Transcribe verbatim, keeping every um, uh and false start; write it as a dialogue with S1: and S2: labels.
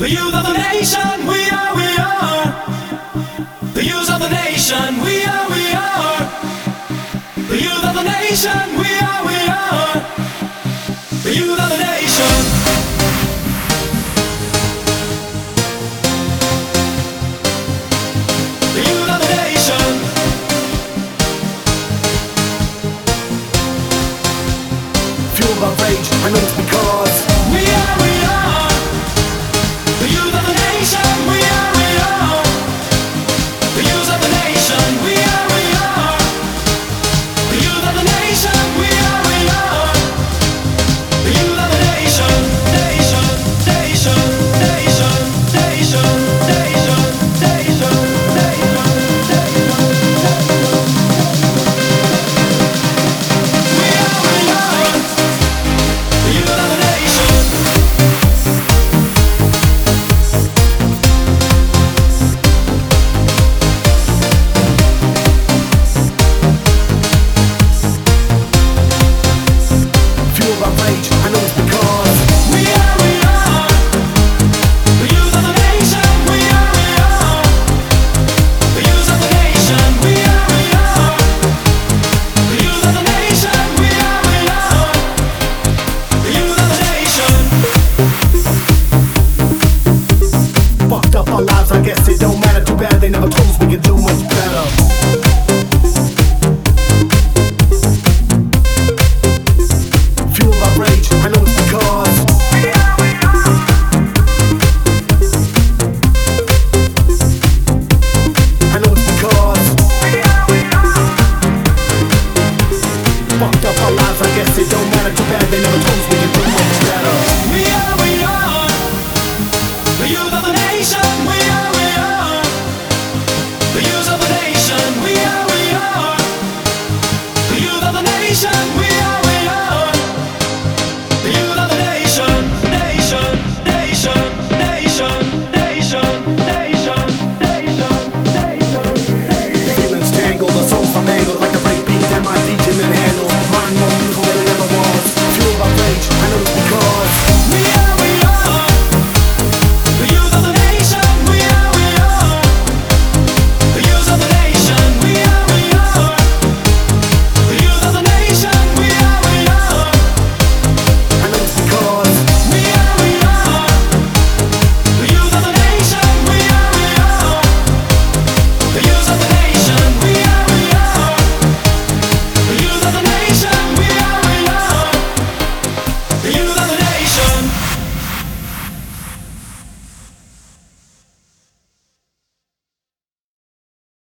S1: The youth of the nation, we are, we are. The youth of the nation, we are, we are. The youth of the nation, we are, we are. The youth of the nation. The youth of the nation.
S2: Fueled by rage, I know it's because
S1: We are, we are. The youth of the nation, we are, we are. The youth of the nation, we are, we are. The youth of the nation, we are, we are. The youth of the nation, nation, nation, nation, nation, nation, nation, nation, nation. We are, we are. The youth of the nation.
S2: fueled by rage, I know it's because